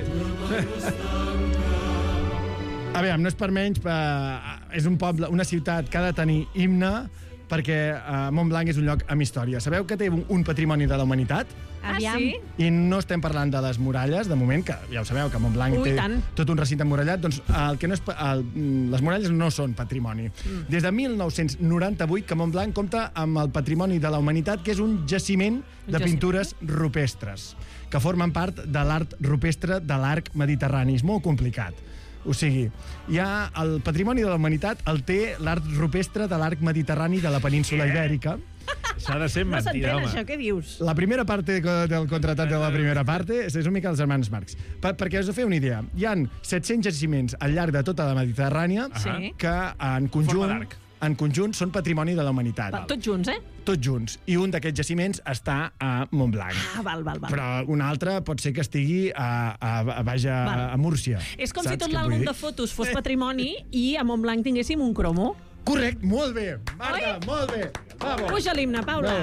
Aviam, no és per menys, és un poble, una ciutat que ha de tenir himne, perquè Montblanc és un lloc amb història. Sabeu que té un patrimoni de la humanitat? Aviam. Sí? I no estem parlant de les muralles, de moment, que ja ho sabeu, que Montblanc té tot un recinte emmurallat, doncs les muralles no són patrimoni. Des de 1998 que Montblanc compta amb el patrimoni de la humanitat, que és un jaciment de pintures rupestres, que formen part de l'art rupestre de l'arc mediterrani. És molt complicat. O sigui, hi ha el patrimoni de la humanitat, el té l'art rupestre de l'arc mediterrani de la península ibèrica. S'ha de ser mentida, home. No s'entén això, què dius? La primera part del contratat de la primera part és una mica els germans Marx. Perquè us feu una idea, hi ha 700 jaciments al llarg de tota la Mediterrània que en conjunt són patrimoni de la humanitat. Tots junts, Tots junts. I un d'aquests jaciments està a Montblanc. Val. Però un altre pot ser que estigui a Múrcia. És com si tot l'àlbum de fotos fos patrimoni i a Montblanc tinguéssim un cromo. Correcte, molt bé. Marta, molt bé. Bravo. Puja l'himne, Paula.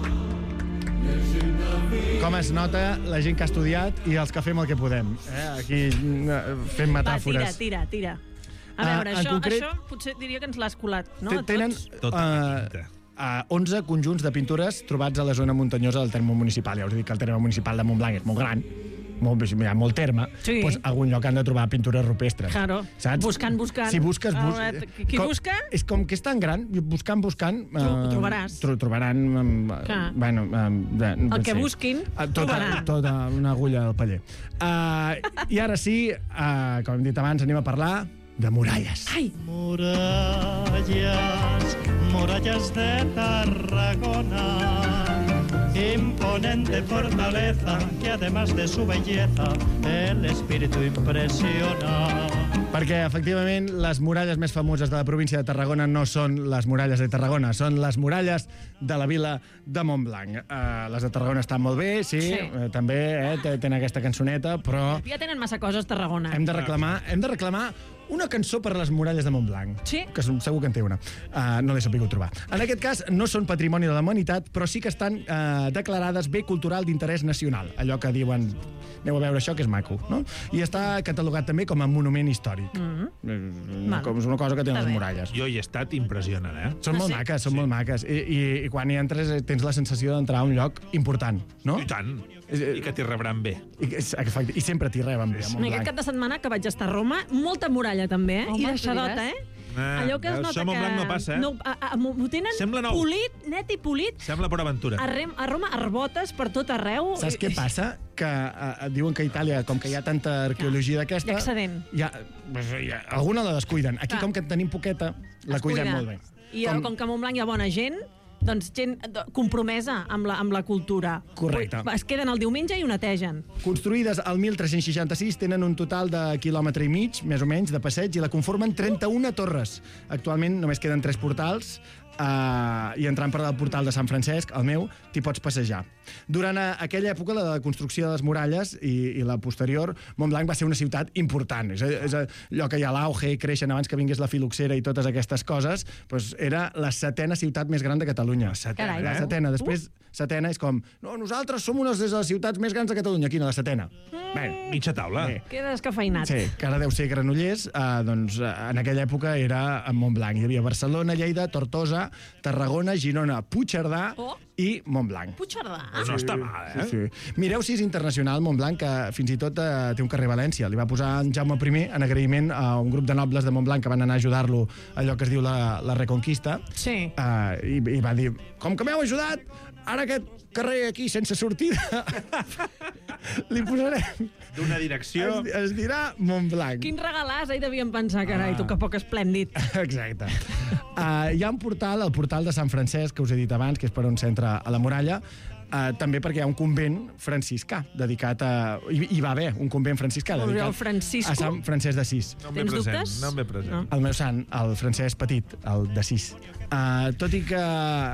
Com es nota la gent que ha estudiat i els que fem el que podem. Aquí fem metàfores. Va, tira. A veure, això potser diria que ens l'has colat, no? Tenen 11 conjunts de pintures trobats a la zona muntanyosa del terme municipal. Ja us dic que el terme municipal de Montblanc és molt gran, hi ha molt terme, doncs algun lloc han de trobar pintures rupestres. Claro, saps? Buscant. Si busques... Qui busca? És com que és tan gran, buscant... Ho trobaràs. Trobaran... Bueno, el que busquin, trobaran. Tota una agulla al paller. I ara sí, com hem dit abans, anem a parlar de muralles. Ai! Murallas de Tarragona, imponente fortaleza que además de su belleza el espíritu impresiona. Perquè, efectivament, les muralles més famoses de la província de Tarragona no són les muralles de Tarragona, són les muralles de la vila de Montblanc. Les de Tarragona estan molt bé, sí. També tenen aquesta cançoneta, però... Ja tenen massa coses, Tarragona. Hem de reclamar una cançó per a les muralles de Montblanc. Sí? Que segur que en té una. No l'he sabut trobar. En aquest cas, no són patrimoni de la humanitat, però sí que estan declarades bé cultural d'interès nacional. Allò que diuen, aneu a veure això, que és maco, no? I està catalogat també com a monument històric. És una cosa que tenen les muralles. Jo hi he estat, impressionant, Són molt maques, són molt maques. I quan hi entres tens la sensació d'entrar a un lloc important, no? I tant. I que t'hi rebran bé. I sempre t'hi reben bé. En aquest cap de setmana que vaig estar a Roma, molta muralla també, I deixadota, Allò que es nota això a Montblanc no passa, ho tenen polit, net i polit. Sembla Port Aventura. A Roma, arbotes per tot arreu. Saps què passa? Que diuen que a Itàlia, com que hi ha tanta arqueologia d'aquesta... Hi ha excedent. Alguna la descuiden. Aquí, com que en tenim poqueta, la cuiden molt bé. I com que a Montblanc hi ha bona gent, doncs gent compromesa amb la cultura. Correcte. Es queden el diumenge i ho netegen. Construïdes al 1366, tenen un total de quilòmetre i mig, més o menys, de passeig, i la conformen 31 torres. Actualment només queden 3 portals, i entrant per el portal de Sant Francesc, el meu, t'hi pots passejar. Durant aquella època, la construcció de les muralles i la posterior, Montblanc va ser una ciutat important. És allò que hi ha l'auge, creixen abans que vingués la filoxera i totes aquestes coses, doncs era la 7a ciutat més gran de Catalunya. La 7a. Després, 7a és com, no, nosaltres som una de les ciutats més grans de Catalunya. Quina, la 7a? Bé, mitja taula. Queda descafeinat. Sí, que ara deu ser Granollers, doncs en aquella època era a Montblanc. Hi havia Barcelona, Lleida, Tortosa, Tarragona, Girona, Puigcerdà i Montblanc. Puigcerdà? No està mal, Sí. Mireu si és internacional, Montblanc, que fins i tot té un carrer a València. Li va posar en Jaume I en agraïment a un grup de nobles de Montblanc que van anar a ajudar-lo allò que es diu la Reconquista. Sí. I va dir, com que m'heu ajudat, ara aquest carrer aquí sense sortida li posarem d'una direcció. Es dirà Montblanc. Quin regalàs, devien pensar, carai, tu que poc esplèndid. Exacte. Hi ha un portal, el portal de Sant Francesc, que us he dit abans, que és per on s'entra a la muralla, també perquè hi ha un convent franciscà dedicat a... Hi va haver un convent franciscà dedicat a Sant Francesc d'Assís. Tens dubtes? No em ve present. El meu sant, el Francesc Petit, el d'Assís. Tot i que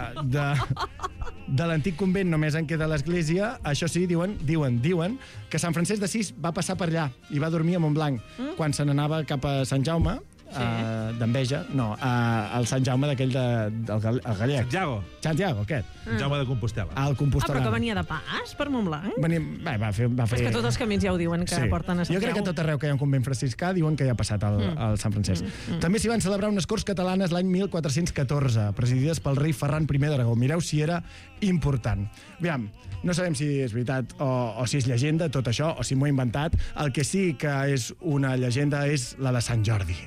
de l'antic convent només en queda l'església, això sí, diuen que Sant Francesc d'Assís va passar per allà i va dormir a Montblanc quan se n'anava cap a Sant Jaume, d'Enveja, no, el Sant Jaume d'aquell del gallec. Santiago, aquest. Jaume de Compostela. El Compostelà. Però que venia de pas per Montblanc? Va fer... És que tots els camins ja ho diuen, que porten a Santiago. Jo crec que tot arreu que hi ha un convent franciscà diuen que hi ha passat al Sant Francesc. També s'hi van celebrar unes Corts Catalanes l'any 1414, presidides pel rei Ferran I d'Aragó. Mireu si era important. Aviam, no sabem si és veritat o si és llegenda, tot això, o si m'ho he inventat. El que sí que és una llegenda és la de Sant Jordi.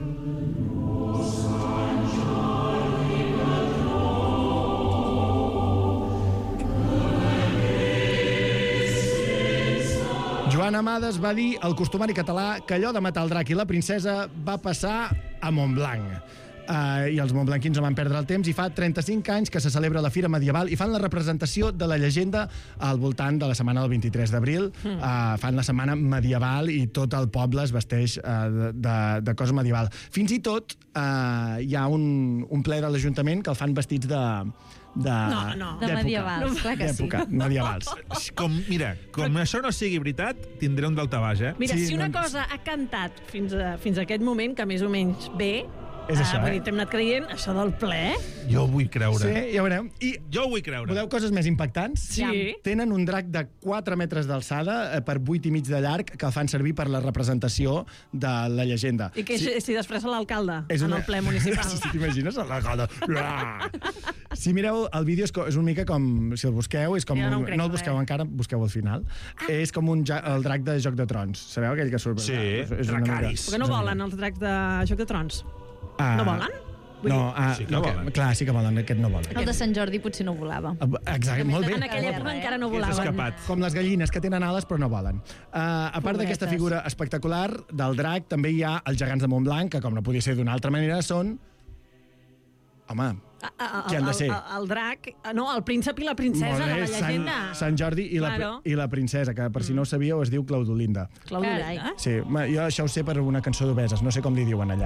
Joan Amades va dir al costumari català que allò de matar el drac i la princesa va passar a Montblanc. I els montblanquins no van perdre el temps i fa 35 anys que se celebra la Fira Medieval i fan la representació de la llegenda al voltant de la setmana del 23 d'abril. Fan la setmana medieval i tot el poble es vesteix de cosa medieval. Fins i tot hi ha un ple de l'Ajuntament que el fan vestits de medievals, clar que sí. Medievals. Mira, com això no sigui veritat, tindré un daltabaix, Mira, si una cosa ha cantat fins a aquest moment, que més o menys bé, és això, t'hem anat creient, això del ple. Jo ho vull creure. Sí, ja veurem. Jo ho vull creure. Voleu coses més impactants? Sí. Tenen un drac de 4 metres d'alçada per 8 i mig de llarg que el fan servir per la representació de la llegenda. I que si després a l'alcalde en el ple municipal. T'imagines l'alcalde? Si mireu el vídeo és una mica com, si el busqueu, és com no el busqueu encara, busqueu al final. És com el drac de Joc de Trons. Sabeu aquell que surt? Sí, Dracarys. Perquè no volen els dracs de Joc de Trons? No volen? Sí que volen. Clar, sí que volen, aquest no volen. El de Sant Jordi potser no volava. Exacte, molt bé. En aquella època encara no volaven. Com les gallines, que tenen ales però no volen. A part d'aquesta figura espectacular del drac, també hi ha els gegants de Montblanc, que com no podia ser d'una altra manera, són... Home, qui han de ser? El drac, no, el príncep i la princesa de la llegenda. Sant Jordi i la princesa, que per si no ho sabíeu es diu Claudolinda. Claudolinda? Sí, jo això ho sé per una cançó d'Obeses, no sé com li diuen allà.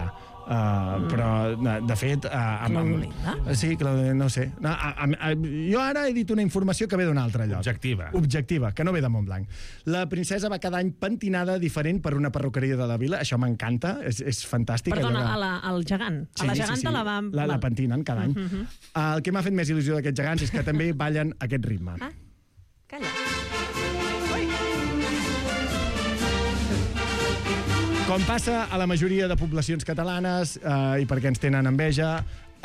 Però, de fet... Sí, no sé. Jo ara he dit una informació que ve d'un altre lloc. Objectiva, que no ve de Montblanc. La princesa va cada any pentinada diferent per una perruqueria de la vila. Això m'encanta, és fantàstic. Perdona, al gegant. A la geganta la pentinen cada any. El que m'ha fet més il·lusió d'aquests gegants és que també ballen aquest ritme. Calla. Com passa a la majoria de poblacions catalanes, i perquè ens tenen enveja,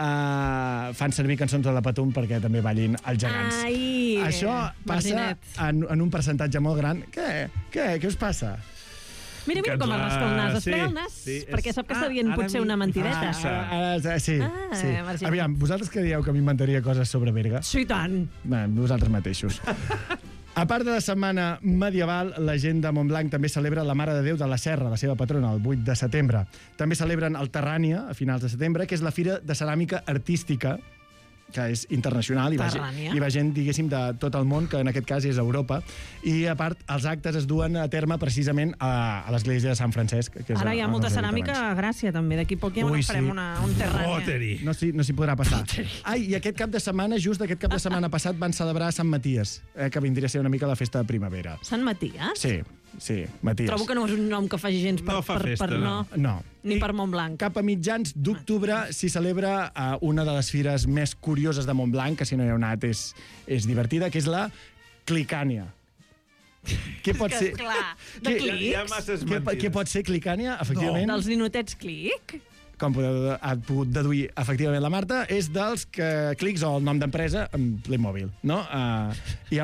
fan servir cançons de la Patum perquè també ballin els gegants. Això passa en un percentatge molt gran. Què us passa? Mira com es rasca el nas. Es frega el nas, perquè sap que està dient potser una mentideta. Sí. Aviam, vosaltres creieu que m'inventaria coses sobre Berga? Sí, tant. Vosaltres mateixos. A part de la setmana medieval, la gent de Montblanc també celebra la Mare de Déu de la Serra, la seva patrona, el 8 de setembre. També celebren el Terrània, a finals de setembre, que és la fira de ceràmica artística, que és internacional, i va gent, diguéssim, de tot el món, que en aquest cas és Europa. I, a part, els actes es duen a terme precisament a l'església de Sant Francesc. Ara hi ha molta ceràmica a Gràcia, també. D'aquí poc ja farem un Terrània. No s'hi podrà passar. I aquest cap de setmana, just aquest cap de setmana passat, van celebrar Sant Maties, que vindria a ser una mica la festa de primavera. Sant Maties? Sí, Maties. Trobo que no és un nom que faci gens per... No fa festa, no. Ni per Montblanc. Cap a mitjans d'octubre s'hi celebra una de les fires més curioses de Montblanc, que si no hi heu anat és divertida, que és la Clicània. Què pot ser? Esclar, de clics. Què pot ser Clicània, efectivament? No, dels ninotets clic? Com ha pogut deduir efectivament la Marta, és dels clics o el nom d'empresa en Playmobil, no? Hi ha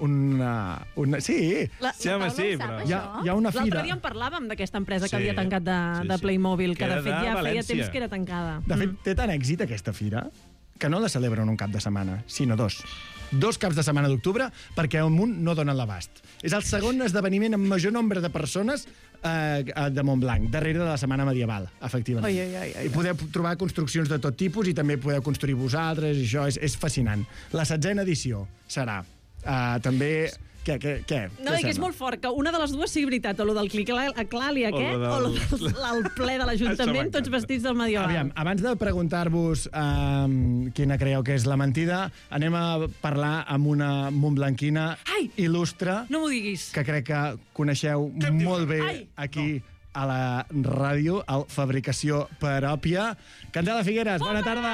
Sí, però... Hi ha una fira... L'altre dia en parlàvem d'aquesta empresa que havia tancat de Playmobil, que de fet ja feia temps que era tancada. De fet, té tant èxit aquesta fira que no la celebren un cap de setmana, sinó dos. 2 caps de setmana d'octubre, perquè al munt no donen l'abast. És el segon esdeveniment amb major nombre de persones de Montblanc, darrere de la setmana medieval, efectivament. I podeu trobar construccions de tot tipus i també podeu construir vosaltres, i això és fascinant. La 7a edició serà també... Què? No, que és molt fort, que una de les dues sigui veritat, o lo del Clic-Clali aquest, o el ple de l'Ajuntament, tots vestits del medieval. Aviam, abans de preguntar-vos quina creieu que és la mentida, anem a parlar amb una montblanquina il·lustre, no m'ho diguis, que crec que coneixeu molt bé aquí a la ràdio, al Fabricació Pròpia. Candela Figueres, bona tarda!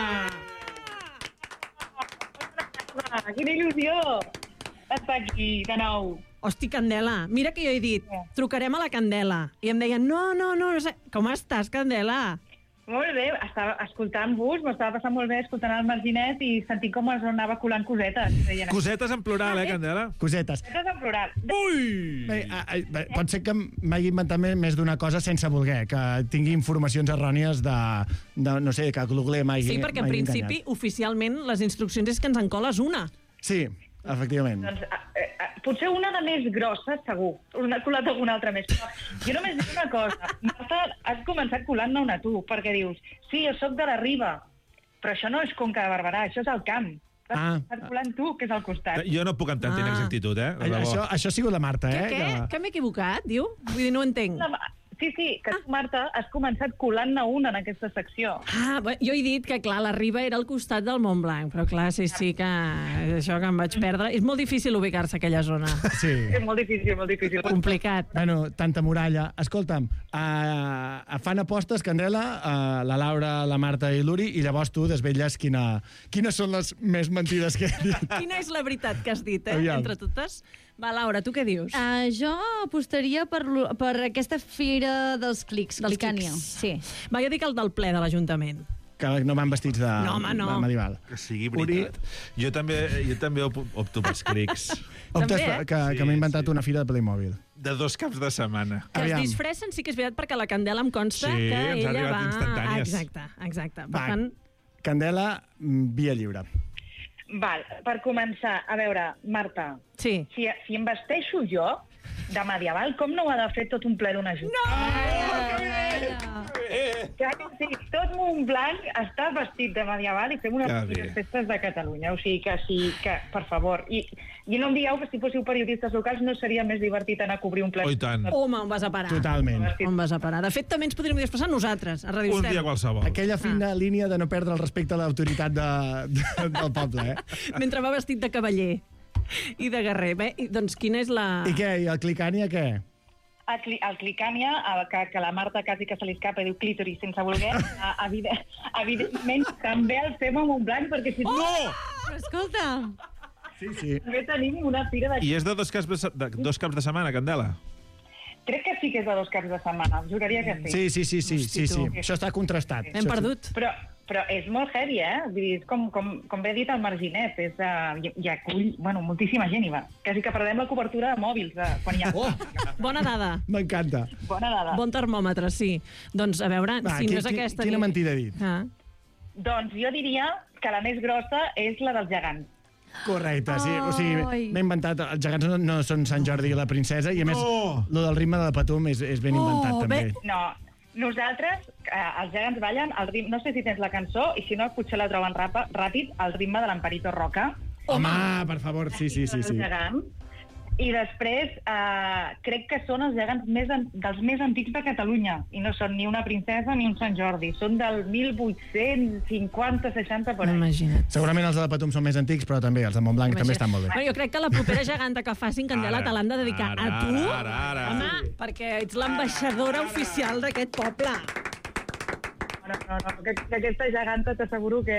Quina il·lusió! Està aquí, de nou. Hosti, Candela, mira que jo he dit, trucarem a la Candela. I em deien, no sé. Com estàs, Candela? Molt bé, estava escoltant-vos, m'estava passant molt bé escoltant el Marginet i sentint com es anava colant cosetes. Cosetes en plural, Candela? Cosetes. Cosetes en plural. Ui! Bé, pot ser que m'hagi inventat més d'una cosa sense voler, que tingui informacions errònies de no sé, que Google m'hagi enganyat. Sí, perquè en principi, oficialment, les instruccions és que ens en coles una. Sí, efectivament. Doncs, potser una de més grossa, segur. Una colat alguna altra més. Però jo només dic una cosa. Marta, has començat colant-ne una tu, perquè dius, sí, jo soc de la Riba, però això no és Conca de Barberà, això és el camp. Estàs colant tu, que és al costat. Jo no puc amb tanta inexactitud, Això ha sigut la Marta, Que m'he equivocat, diu? Vull dir, no ho entenc. Sí, que tu, Marta, has començat colant-ne una en aquesta secció. Jo he dit que, clar, la Riba era al costat del Montblanc, però, clar, sí, que és això que em vaig perdre. És molt difícil ubicar-se a aquella zona. Sí. És molt difícil. Complicat. Bueno, tanta muralla. Escolta'm, fan apostes, Candela, la Laura, la Marta i l'Uri, i llavors tu desvetlles quines són les més mentides que he dit. Quina és la veritat que has dit, entre totes? Va, Laura, tu què dius? Jo apostaria per aquesta fira dels clics, Clicània. Sí. Va, jo dic el del ple de l'Ajuntament. Que no van vestits de medieval. Que sigui veritat. Jo també opto pels clics. Optes que m'he inventat una fira de Playmobil. De 2 caps de setmana. Que es disfressen, sí que és veritat, perquè la Candela em consta que ella va... Exacte. Per tant... Candela, via lliure. Val, per començar, a veure, Marta, si em vesteixo jo, de medieval, com no ho ha de fer tot un ple d'un ajut? No! Sí, tot Montblanc està vestit de medieval i fem unes festes de Catalunya. O sigui que sí, que, per favor. I no em dieu que si fóssiu periodistes locals no seria més divertit anar a cobrir un ple. Oh, i tant. Home, on vas a parar? Totalment. On vas a parar? De fet, també ens podríem expressar nosaltres, a Radio Estel. Un dia qualsevol. Aquella fina línia de no perdre el respecte a l'autoritat del poble, Mentre va vestit de cavaller i de guerrer. Bé, doncs quina és la... I què? I el Clicània què? El Clicània, que la Marta quasi que se li escapa i diu clítoris sense voler, evidentment també el fem a Montblanc, perquè si... No! Però escolta... Sí. També tenim una fira de... I és de dos caps de setmana, Candela? Crec que sí que és de 2 caps de setmana, juraria que sí. Sí. Això està contrastat. Hem perdut. Però és molt heavy, Vull dir, com bé dit el Marginet, hi acull, moltíssima gent hi va. Quasi que perdem la cobertura de mòbils quan hi ha... Bona dada. M'encanta. Bona dada. Bon termòmetre, sí. Doncs, a veure, si no és aquesta... Quina mentida he dit? Doncs jo diria que la més grossa és la dels gegants. Correcte, sí. O sigui, m'he inventat... Els gegants no són Sant Jordi i la princesa, i a més, lo del ritme de Patum és ben inventat, també. No, nosaltres, els gegants ballen al ritme... No sé si tens la cançó, i si no, potser la troben ràpid, al ritme de l'Amparito Roca. Home, per favor, sí. I després, crec que són els gegants dels més antics de Catalunya, i no són ni una princesa ni un Sant Jordi. Són del 1850-60, per ahí. Imagina't. Segurament els de la Patum són més antics, però també els de Montblanc també estan molt bé. Bueno, jo crec que la propera geganta que facin, Candela, te l'han de dedicar a tu, home, perquè ets l'ambaixadora oficial d'aquest poble. No, aquesta geganta t'asseguro que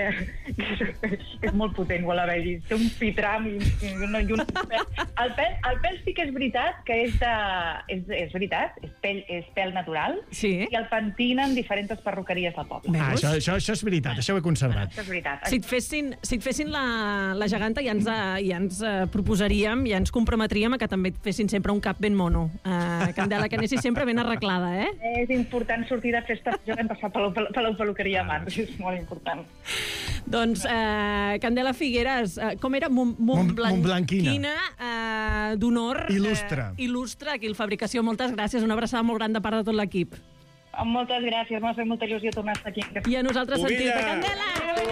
és molt potent, vol haver vist. Té un pitram i un pèl. El pèl sí que és veritat que és veritat, és pèl natural, i el pentinen diferents perruqueries del poble. Això és veritat, això ho he conservat. Això és veritat. Si et fessin la geganta, ja ens proposaríem, ja ens comprometríem a que també et fessin sempre un cap ben mono. Candela, que anessis sempre ben arreglada, És important sortir de festa jove i passar per la peluqueria abans, és molt important. Doncs, Candela Figueres, com era? Montblanquina d'honor. Il·lustre, aquí el Fabricació. Moltes gràcies, una abraçada molt gran de part de tot l'equip. Moltes gràcies, m'ha fet molta il·lusió tornar a estar aquí. I a nosaltres sentir-te. Candela!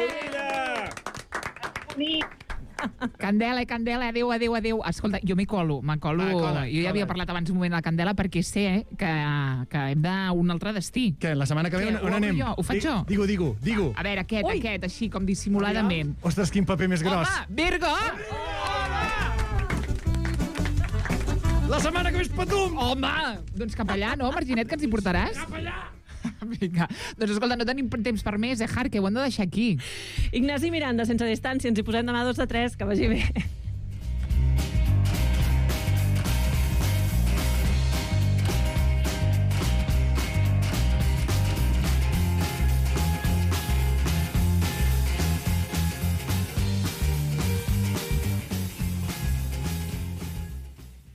Candela, adéu. Escolta, jo m'hi colo. Jo ja havia parlat abans un moment de la Candela perquè sé que hem d'un altre destí. Què, la setmana que ve on anem? Ho faig jo? Digo. A veure, aquest, així com dissimuladament. Ostres, quin paper més gros. Home, Virgo! La setmana que ve és Patum! Home, doncs cap allà, no, Marginet, que ens hi portaràs? Cap allà! Vinga, doncs escolta, no tenim temps per més, Har, que ho hem de deixar aquí. Ignasi Miranda, sense distància, ens hi posem demà 2 de 3, que vagi bé.